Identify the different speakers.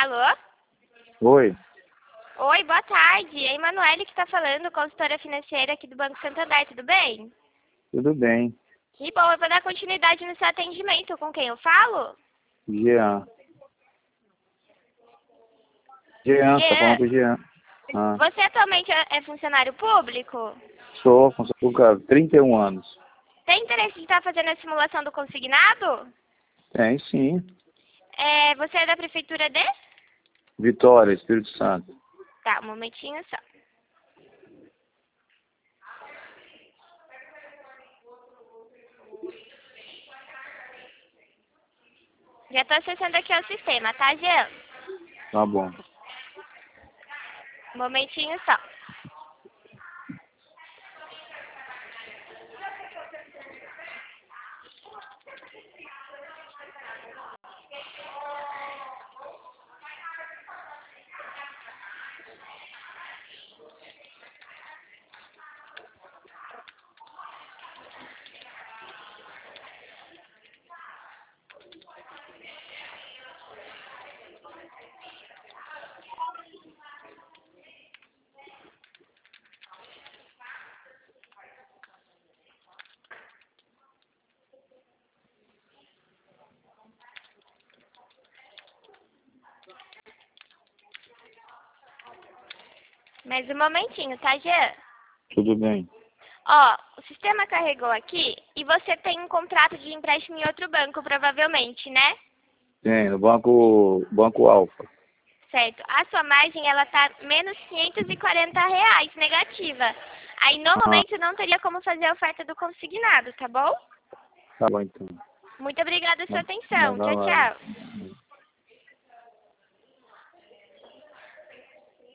Speaker 1: Alô?
Speaker 2: Oi,
Speaker 1: Oi, boa tarde. É a Emanuele que está falando, consultora financeira aqui do Banco Santander, tudo bem?
Speaker 2: tudo bem?
Speaker 1: Que bom, eu vou dar continuidade no seu atendimento. Com quem eu falo?
Speaker 2: Jean. Jean, tá falando
Speaker 1: Jean,
Speaker 2: com o Jean. Ah,
Speaker 1: você atualmente é funcionário público?
Speaker 2: sou funcionário, 31 anos.
Speaker 1: Tem interesse em estar fazendo a simulação do consignado?
Speaker 2: Tem sim.
Speaker 1: Você é da prefeitura de?
Speaker 2: Vitória, Espírito Santo.
Speaker 1: Tá, um momentinho só. Já estou acessando aqui o sistema, tá, Jean?
Speaker 2: Tá bom.
Speaker 1: Um momentinho só. Mais um momentinho, tá, Jean?
Speaker 2: Tudo bem.
Speaker 1: Ó, o sistema carregou aqui e você tem um contrato de empréstimo em outro banco, provavelmente, né?
Speaker 2: Tem, no Banco Alfa.
Speaker 1: Certo. A sua margem, ela tá menos R$ 540 negativa. Aí, no
Speaker 2: Ah,
Speaker 1: momento, não teria como fazer a oferta do consignado, tá bom?
Speaker 2: tá bom então.
Speaker 1: Muito obrigada pela sua
Speaker 2: Manda
Speaker 1: atenção. Tchau,
Speaker 2: lá.
Speaker 1: tchau.